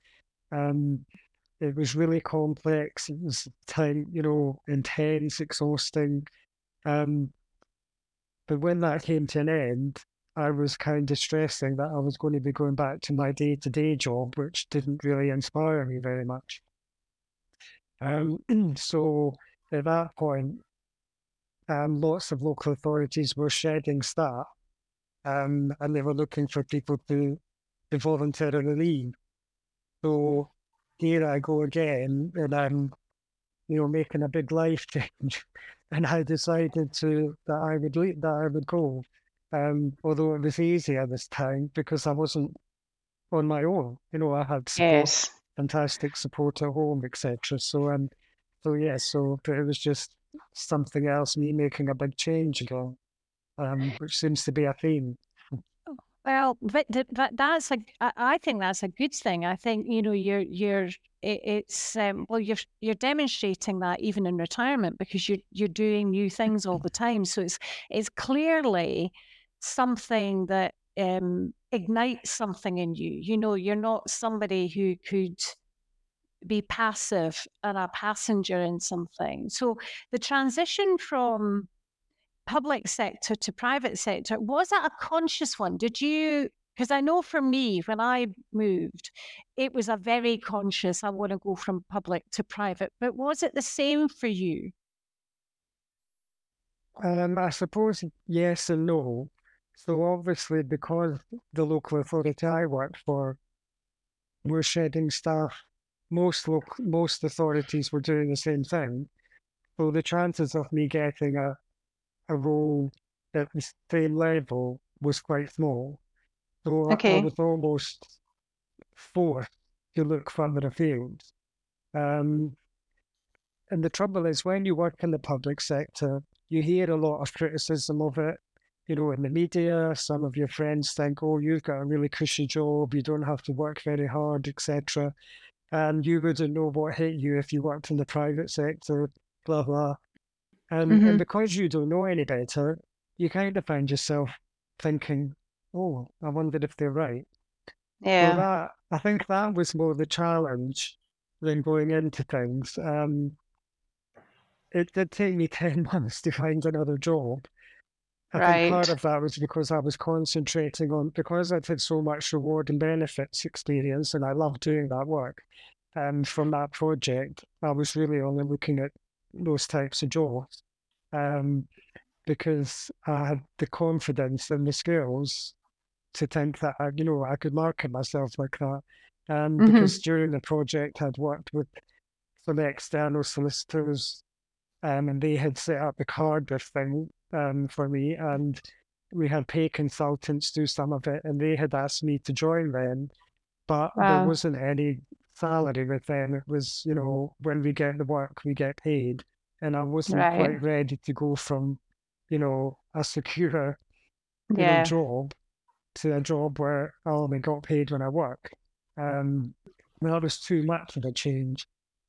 Speaker 2: Um, it was really complex. It was time, you know, intense, exhausting. Um, but when that came to an end, I was kind of stressing that I was going to be going back to my day-to-day job, which didn't really inspire me very much. Um, so at that point, um, lots of local authorities were shedding staff, um, and they were looking for people to, to voluntarily leave. So here I go again, and I'm, you know, making a big life change. And I decided to that I would leave, that I would go. Um, although it was easier this time because I wasn't on my own. You know, I had support,
Speaker 1: Yes.
Speaker 2: fantastic support at home, et cetera. So um, so yeah, so but it was just something else, me making a big change again, um, which seems to be a theme.
Speaker 3: Well, but th- that that's a I I think that's a good thing. I think, you know, you're you're it, it's um, well you're you're demonstrating that even in retirement because you're you're doing new things all the time. So it's it's clearly something that um ignites something in you. You know, you're not somebody who could be passive and a passenger in something. So the transition from public sector to private sector, was that a conscious one? Did you, because I know for me, when I moved, it was a very conscious, I want to go from public to private, but was it the same for you?
Speaker 2: Um, I suppose yes and no. So obviously, because the local authority I worked for were shedding staff, most local, most authorities were doing the same thing. So the chances of me getting a, a role at the same level was quite small. So I, I
Speaker 1: Okay.
Speaker 2: was almost forced to look further afield. Um, and the trouble is, when you work in the public sector, you hear a lot of criticism of it. You know, in the media, some of your friends think, "Oh, you've got a really cushy job. You don't have to work very hard, et cetera" And you wouldn't know what hit you if you worked in the private sector, blah blah. And and
Speaker 1: Mm-hmm.
Speaker 2: because you don't know any better, you kind of find yourself thinking, "Oh, I wondered if they're right." So
Speaker 1: Yeah.
Speaker 2: that I think that was more the challenge than going into things. Um, it did take me ten months to find another job. I think part
Speaker 1: Right.
Speaker 2: of that was because I was concentrating on, because I'd had so much reward and benefits experience and I loved doing that work. And from that project, I was really only looking at those types of jobs um, because I had the confidence and the skills to think that, I, you know, I could market myself like that. And because
Speaker 1: Mm-hmm.
Speaker 2: during the project, I'd worked with some external solicitors um, and they had set up the Cardiff thing um, for me, and we had pay consultants do some of it, and they had asked me to join them, but there
Speaker 1: Wow.
Speaker 2: wasn't any salary with them. It was, you know, when we get the work, we get paid, and I wasn't
Speaker 1: Right.
Speaker 2: quite ready to go from, you know, a secure, you know,
Speaker 1: Yeah.
Speaker 2: job to a job where I only got paid when I work. Um, that was too much of a change.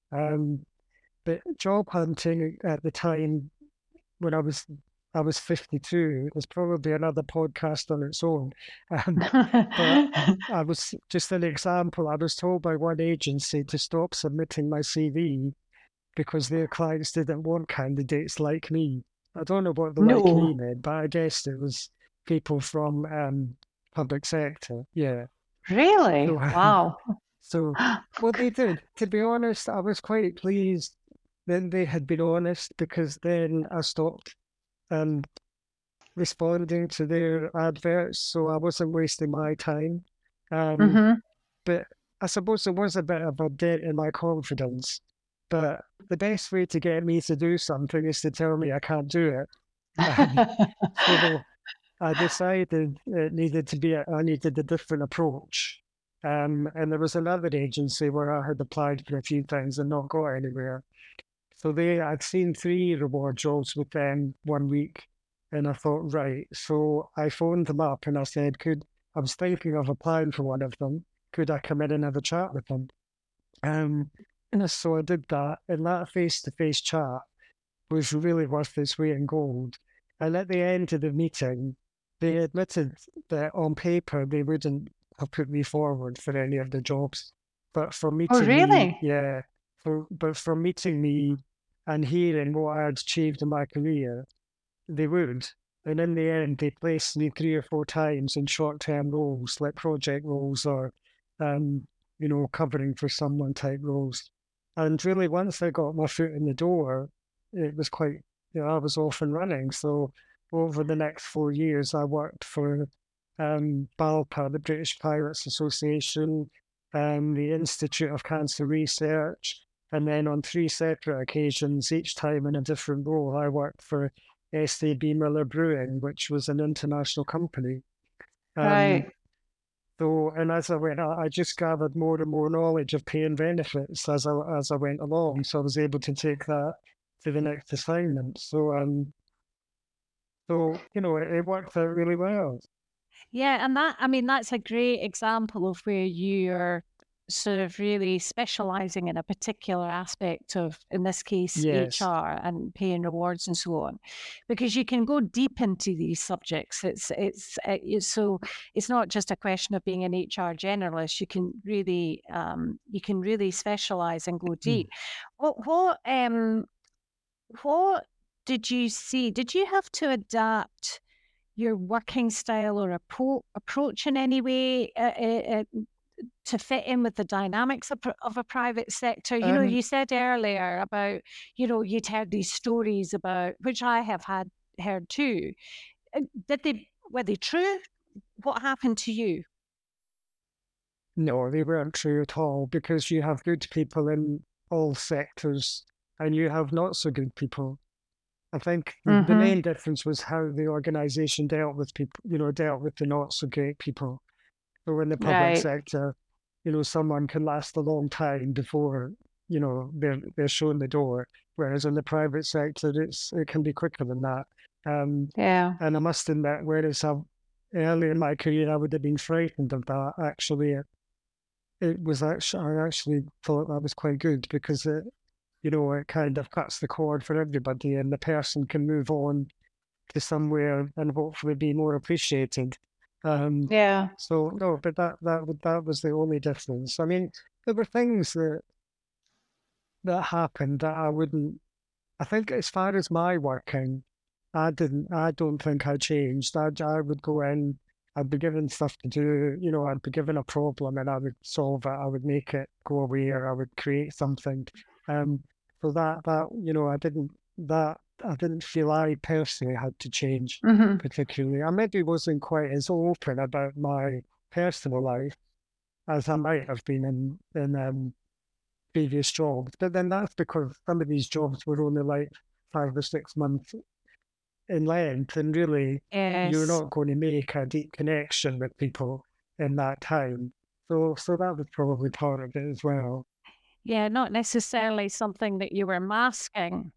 Speaker 2: Um, but job hunting at the time when I was I was fifty-two, it was probably another podcast on its own. Um, but I was just an example. I was told by one agency to stop submitting my C V because their clients didn't want candidates like me. I don't know what the like me
Speaker 1: No.
Speaker 2: meant, but I guess it was people from um, public sector. Yeah.
Speaker 1: Really?
Speaker 2: So, um,
Speaker 1: Wow.
Speaker 2: so what they did, to be honest, I was quite pleased that they had been honest because then I stopped um, responding to their adverts, so I wasn't wasting my time. Um,
Speaker 1: Mm-hmm.
Speaker 2: but I suppose there was a bit of a dent in my confidence. But the best way to get me to do something is to tell me I can't do it. Um, so I decided it needed to be, a, I needed a different approach. Um, and there was another agency where I had applied for a few things and not got anywhere. So they, I'd seen three reward jobs with them one week, and I thought, right. So I phoned them up and I said, could I was thinking of applying for one of them. Could I come in and have a chat with them? Um, and so I did that, and that face-to-face chat was really worth its weight in gold. And at the end of the meeting, they admitted that on paper they wouldn't have put me forward for any of the jobs But for
Speaker 1: Oh,
Speaker 2: meeting me,
Speaker 1: really?
Speaker 2: yeah, for but for meeting me and hearing what I had achieved in my career, they would. And in the end, they placed me three or four times in short-term roles, like project roles or, um, you know, covering for someone type roles. And really, once I got my foot in the door, it was quite, you know, I was off and running. So over the next four years, I worked for um, BALPA, the British Pilots Association, um, the Institute of Cancer Research, and then on three separate occasions, each time in a different role, I worked for S A B Miller Brewing, which was an international company. Um,
Speaker 1: Right.
Speaker 2: so, and as I went, I, I just gathered more and more knowledge of pay and benefits as I as I went along. So I was able to take that to the next assignment. So, um, so you know, it, it worked out really well.
Speaker 3: Yeah, and that, I mean, that's a great example of where you're sort of really specializing in a particular aspect of, in this case,
Speaker 2: Yes.
Speaker 3: H R and pay and rewards and so on, because you can go deep into these subjects. It's it's, uh, it's so it's not just a question of being an H R generalist. You can really um, you can really specialize and go
Speaker 2: Mm.
Speaker 3: deep. What what um what did you see? Did you have to adapt your working style or appro- approach in any way uh, uh, uh, to fit in with the dynamics of, pr- of a private sector? You know,
Speaker 2: Um,
Speaker 3: you said earlier about, you know, you'd heard these stories about, which I have had heard too. Uh, Did they, were they true? What happened to you?
Speaker 2: no, they weren't true at all because you have good people in all sectors and you have not so good people. I think the, the
Speaker 1: Mm-hmm.
Speaker 2: main difference was how the organization dealt with people, you know, dealt with the not so great people. So in the public
Speaker 1: Right.
Speaker 2: sector, you know, someone can last a long time before, you know, they're they're shown the door. Whereas in the private sector, it's it can be quicker than that. Um,
Speaker 1: Yeah.
Speaker 2: and I must admit, whereas I, early in my career, I would have been frightened of that. Actually, it, it was actually I actually thought that was quite good because it, you know, it kind of cuts the cord for everybody, and the person can move on to somewhere and hopefully be more appreciated. Um,
Speaker 1: Yeah.
Speaker 2: so no, but that that would that was the only difference. I mean, there were things that that happened that I wouldn't. I think as far as my working, I didn't. I don't think I changed. I I would go in. I'd be given stuff to do. You know, I'd be given a problem and I would solve it. I would make it go away, or I would create something. Um, so that that you know, I didn't that I didn't feel I personally had to change
Speaker 1: Mm-hmm.
Speaker 2: particularly. I maybe wasn't quite as open about my personal life as I might have been in in um, previous jobs. But then that's because some of these jobs were only like five or six months in length, and really you're
Speaker 3: Yes.
Speaker 2: not going to make a deep connection with people in that time. So, so that was probably part of it as well.
Speaker 3: Yeah, not necessarily something that you were masking.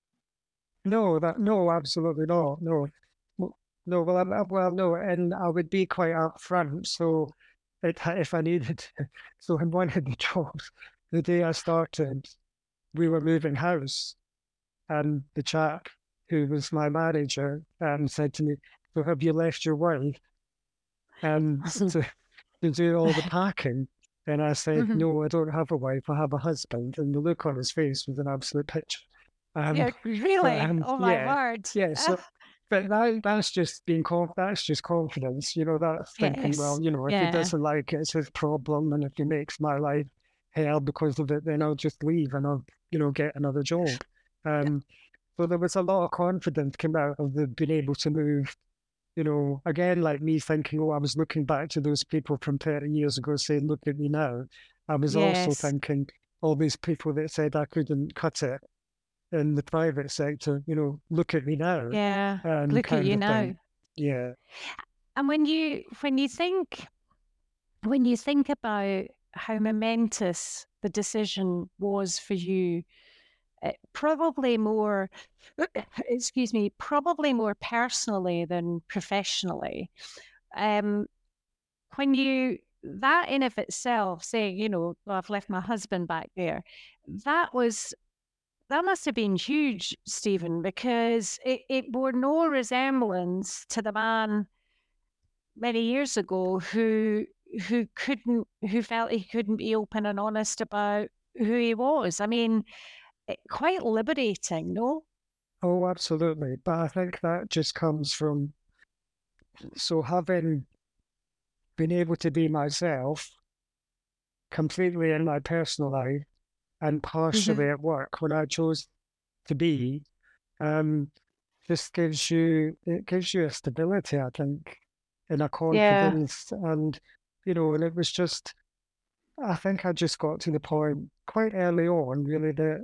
Speaker 2: No, that no, absolutely not. No, Well, no. Well, I, well, no, and I would be quite upfront. So, it, if I needed, so in one of the jobs, the day I started, we were moving house, and the chap who was my manager um, said to me, "So have you left your wife um, to to do all the packing?" And I said,
Speaker 3: Mhm.
Speaker 2: "No, I don't have a wife. I have a husband." And the look on his face was an absolute picture. Um,
Speaker 3: Yeah,
Speaker 2: but
Speaker 3: really?
Speaker 2: um,
Speaker 3: Oh my
Speaker 2: yeah,
Speaker 3: word.
Speaker 2: yeah. So, but that that's just being conf- that's just confidence. You know, that's thinking,
Speaker 3: Yes.
Speaker 2: well, you know, if he
Speaker 3: Yeah.
Speaker 2: doesn't like it, it's his problem, and if he makes my life hell because of it, then I'll just leave and I'll, you know, get another job. Um, so there was a lot of confidence came out of the being able to move. You know, again, like me thinking, oh, I was looking back to those people from thirty years ago saying, look at me now. I was also
Speaker 3: Yes.
Speaker 2: thinking, all these people that said I couldn't cut it in the private sector, you know, look at me now,
Speaker 3: Yeah.
Speaker 2: um,
Speaker 3: Look at
Speaker 2: kind
Speaker 3: you
Speaker 2: of
Speaker 3: now.
Speaker 2: thing. Yeah.
Speaker 3: And when you when you think when you think about how momentous the decision was for you, uh, probably more, excuse me, probably more personally than professionally. Um, when you that in of itself, saying, you know, "Well, I've left my husband back there," that was that must have been huge, Stephen, because it, it bore no resemblance to the man many years ago who who couldn't, who felt he couldn't be open and honest about who he was. I mean, it, quite liberating, no?
Speaker 2: Oh, absolutely. But I think that just comes from, so having been able to be myself completely in my personal life and partially
Speaker 3: Mm-hmm.
Speaker 2: at work when I chose to be, um, just gives you, it gives you a stability, I think, and a
Speaker 1: Yeah.
Speaker 2: confidence. And, you know, and it was just, I think I just got to the point quite early on, really, that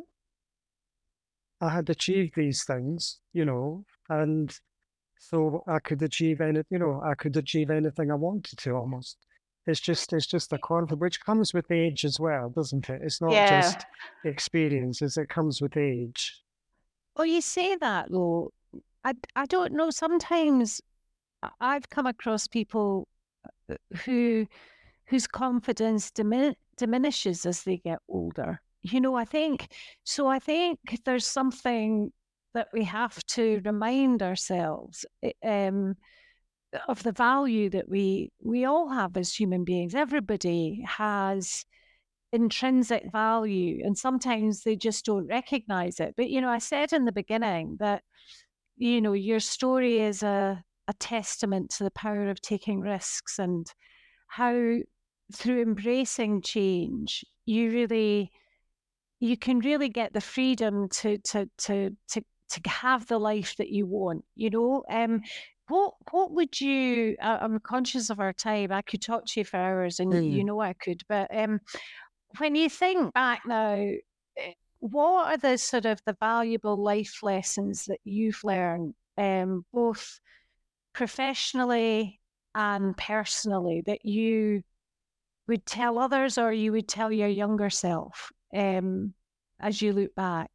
Speaker 2: I had achieved these things, you know, and so I could achieve any, you know, I could achieve anything I wanted to almost. It's just, it's just a confidence which comes with age as well, doesn't it? It's not
Speaker 1: Yeah.
Speaker 2: just experiences; it comes with age.
Speaker 3: Well, you say that though. I, I don't know. Sometimes I- I've come across people uh, who whose confidence dimin- diminishes as they get older. You know, I think so. I think there's something that we have to remind ourselves eh, um, of the value that we we all have as human beings. Everybody has intrinsic value, and sometimes they just don't recognize it. But you know, I said in the beginning that you know your story is a a testament to the power of taking risks and how through embracing change you really you can really get the freedom to to to to to have the life that you want, you know. um what what would you I- I'm conscious of our time. I could talk to you for hours, and you
Speaker 2: Mm.
Speaker 3: know I could, but um when you think back now, eh, what are the sort of the valuable life lessons that you've learned, um both professionally and personally, that you would tell others or you would tell your younger self, um, as you look back?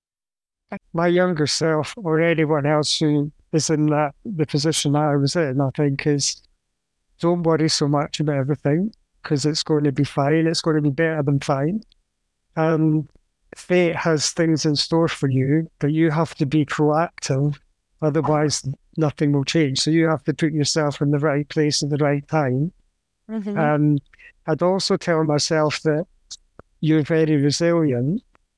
Speaker 2: My younger self, or anyone else who is in that the position I was in, I think is don't worry so much about everything because it's going to be fine. It's going to be better than fine. Um, Fate has things in store for you, but you have to be proactive. Otherwise, nothing will change. So you have to put yourself in the right place at the right time.
Speaker 3: Mm-hmm.
Speaker 2: Um, I'd also tell myself that you're very resilient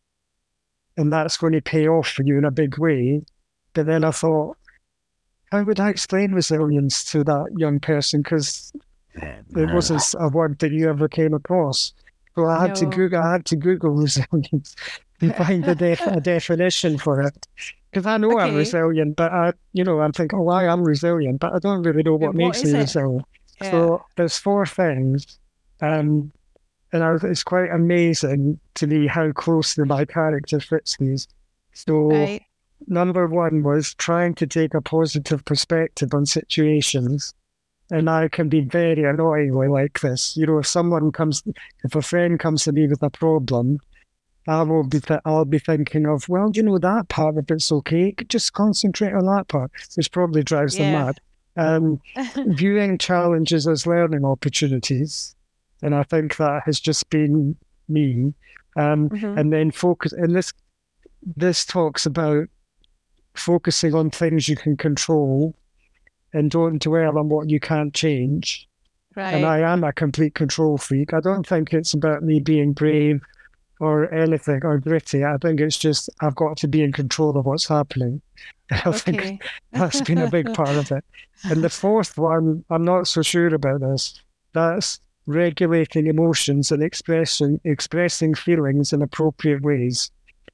Speaker 2: and that's going to pay off for you in a big way. But then I thought, how would I explain resilience to that young person? Because it wasn't a word that you ever came across. So I had to
Speaker 3: No.
Speaker 2: Google. I had to Google resilience to find a, def- a definition for it. Because I know I'm
Speaker 3: Okay.
Speaker 2: resilient, but I, you know, I'm thinking, oh, I am resilient, but I don't really know
Speaker 3: Yeah,
Speaker 2: what
Speaker 3: what
Speaker 2: makes
Speaker 3: is
Speaker 2: me
Speaker 3: it?
Speaker 2: resilient.
Speaker 3: Yeah.
Speaker 2: So there's four things, um, and I, it's quite amazing to me how closely my character fits these. So
Speaker 3: Right.
Speaker 2: number one was trying to take a positive perspective on situations. And I can be very annoyingly like this. You know, if someone comes, if a friend comes to me with a problem, I will be, th- I'll be thinking of, well, you know, that part of it's okay. You could just concentrate on that part, which probably drives them
Speaker 3: Yeah.
Speaker 2: mad. Um, Viewing challenges as learning opportunities, and I think that has just been me. Um,
Speaker 3: Mm-hmm.
Speaker 2: and then focus, and this this talks about focusing on things you can control and don't dwell on what you can't change. And
Speaker 3: Right.
Speaker 2: I am a complete control freak. I don't think it's about me being brave or anything or gritty. I think it's just I've got to be in control of what's happening. I think
Speaker 3: Okay.
Speaker 2: that's been a big part of it. And the fourth one, I'm not so sure about this. That's regulating emotions and expressing expressing feelings in appropriate ways.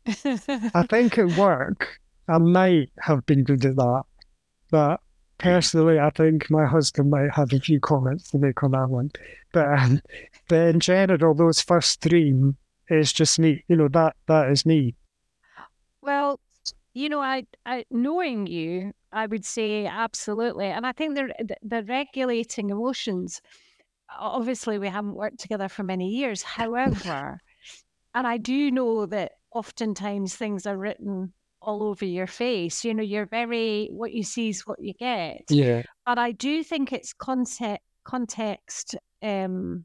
Speaker 2: I think at work I might have been good at that, but personally, I think my husband might have a few comments to make on that one. But, um, but in general, those first three is just me. You know, that that is me.
Speaker 3: Well, you know, I, I knowing you, I would say absolutely, and I think the the the regulating emotions. Obviously, we haven't worked together for many years. However, and I do know that oftentimes things are written all over your face. You know, you're very, what you see is what you get.
Speaker 2: Yeah.
Speaker 3: But I do think it's context, context um,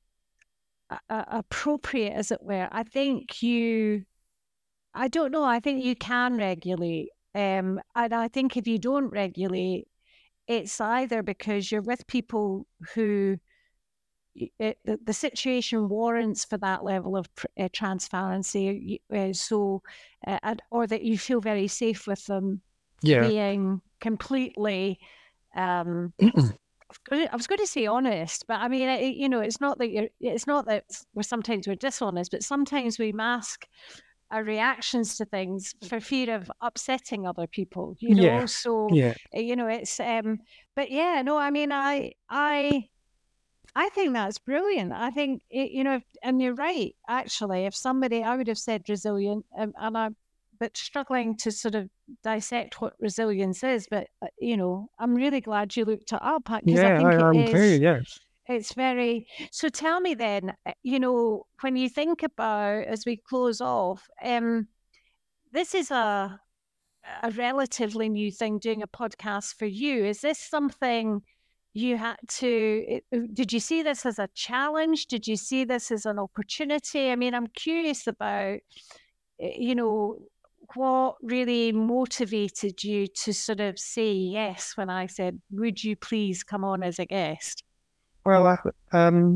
Speaker 3: a- a- appropriate, as it were. I think you, I don't know, I think you can regulate. Um, and I think if you don't regulate, it's either because you're with people who it, the, the situation warrants for that level of uh, transparency, uh, so uh, or that you feel very safe with them
Speaker 2: Yeah.
Speaker 3: being completely. Um, I was going to say honest, but I mean, it, you know, it's not that you're. It's not that we're sometimes we're dishonest, but sometimes we mask our reactions to things for fear of upsetting other people. You know,
Speaker 2: Yeah.
Speaker 3: so
Speaker 2: Yeah.
Speaker 3: you know, it's. Um, but yeah, no, I mean, I, I. I think that's brilliant. I think, it, you know, and you're right, actually. If somebody, I would have said resilient, um, and I'm but struggling to sort of dissect what resilience is. But, uh, you know, I'm really glad you looked it up because I
Speaker 2: Yeah,
Speaker 3: think
Speaker 2: I
Speaker 3: it
Speaker 2: am
Speaker 3: is,
Speaker 2: too. Yeah.
Speaker 3: it's very, so tell me then, uh, you know, when you think about, as we close off, um, this is a, a relatively new thing, doing a podcast for you. Is this something you had to, it, did you see this as a challenge? Did you see this as an opportunity? I mean, I'm curious about, you know, what really motivated you to sort of say yes when I said, would you please come on as a guest?
Speaker 2: Well, I, um,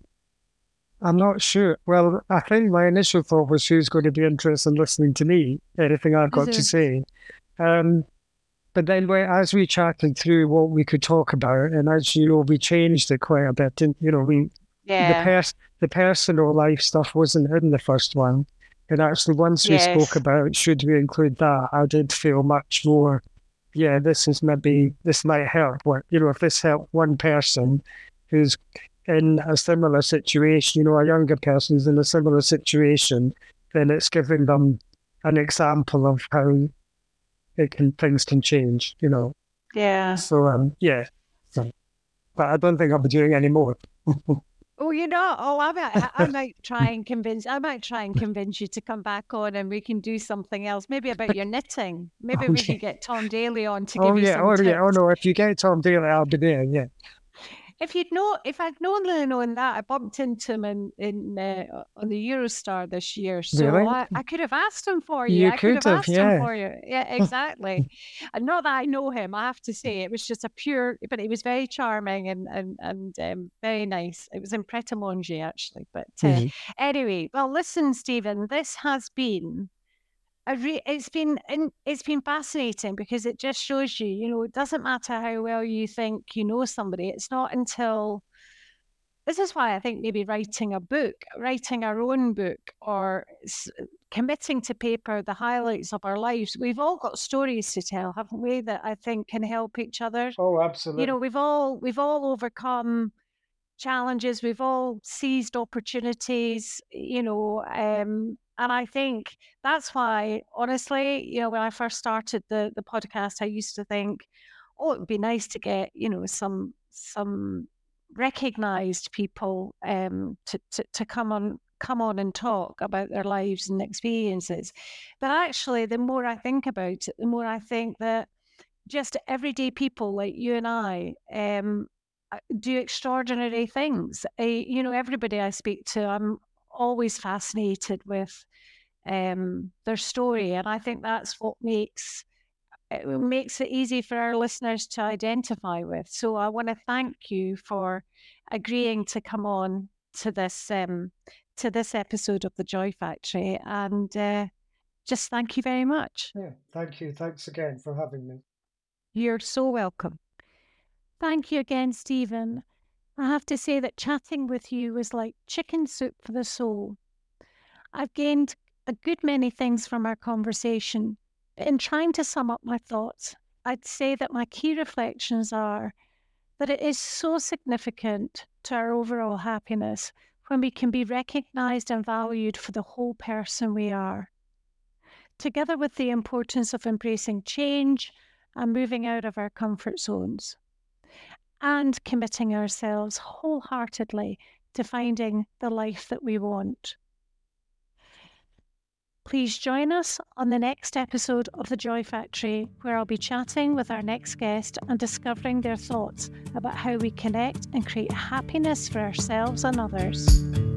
Speaker 2: I'm not sure. Well, I think my initial thought was who's going to be interested in listening to me, anything I've got to say. Um, but then we, as we chatted through what we could talk about, and as you know, we changed it quite a bit. And, you know, we
Speaker 1: Yeah.
Speaker 2: the pers- the personal life stuff wasn't in the first one. And actually, once we
Speaker 1: Yes.
Speaker 2: spoke about should we include that, I did feel much more, yeah, this is maybe, this might help. What, you know, if this helped one person who's in a similar situation, you know, a younger person's in a similar situation, then it's giving them an example of how it can, things can change, you know.
Speaker 1: Yeah.
Speaker 2: So, um, yeah. So, but I don't think I'll be doing any more.
Speaker 3: Oh, you know, oh, I might, I might try and convince, I might try and convince you to come back on, and we can do something else, maybe about your knitting. Maybe we
Speaker 2: Okay.
Speaker 3: could get Tom Daly on to
Speaker 2: Oh
Speaker 3: give you
Speaker 2: yeah,
Speaker 3: some
Speaker 2: oh
Speaker 3: tips.
Speaker 2: yeah, oh no, if you get Tom Daly, I'll be there, yeah.
Speaker 3: If you'd know, if I'd known known that, I bumped into him in, in uh, on the Eurostar this year, so
Speaker 2: Really?
Speaker 3: I, I could have asked him for you.
Speaker 2: You
Speaker 3: I could have
Speaker 2: could have,
Speaker 3: asked
Speaker 2: yeah.
Speaker 3: him for you. Yeah, exactly. And not that I know him, I have to say, it was just a pure, but he was very charming and and and um, very nice. It was in Pret a Manger actually. But uh,
Speaker 2: Mhm.
Speaker 3: anyway, well, listen, Stephen, this has been. A re- it's been in, it's been fascinating because it just shows you, you know, it doesn't matter how well you think you know somebody. It's not until this is why I think maybe writing a book, writing our own book, or s- committing to paper the highlights of our lives. We've all got stories to tell, haven't we? That I think can help each other.
Speaker 2: Oh,
Speaker 3: You
Speaker 2: absolutely.
Speaker 3: know, we've all we've all overcome challenges. We've all seized opportunities. You know, um, and I think that's why, honestly, you know, when I first started the the podcast, I used to think, oh, it would be nice to get, you know, some some recognized people um, to, to to come on come on and talk about their lives and experiences. But actually, the more I think about it, the more I think that just everyday people like you and I um, uh, do extraordinary things. I, you know, everybody I speak to, I'm always fascinated with um, their story, and I think that's what makes it makes it easy for our listeners to identify with. So I want to thank you for agreeing to come on to this um, to this episode of the Joy Factory, and uh, just thank you very much.
Speaker 2: Yeah, thank you. Thanks again for having me.
Speaker 3: You're so welcome. Thank you again, Stephen. I have to say that chatting with you was like chicken soup for the soul. I've gained a good many things from our conversation. In trying to sum up my thoughts, I'd say that my key reflections are that it is so significant to our overall happiness when we can be recognised and valued for the whole person we are. Together with the importance of embracing change and moving out of our comfort zones, and committing ourselves wholeheartedly to finding the life that we want. Please join us on the next episode of The Joy Factory, where I'll be chatting with our next guest and discovering their thoughts about how we connect and create happiness for ourselves and others.